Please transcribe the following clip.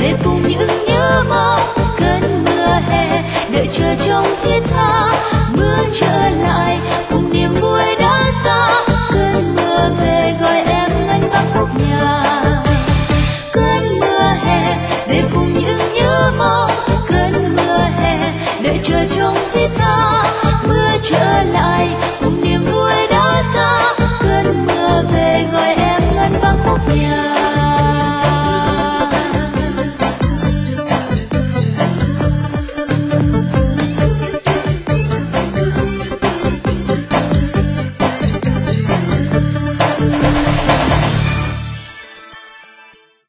về cùng những nhớ mong cơn mưa hè đợi chờ trong thiết tha mưa trở lại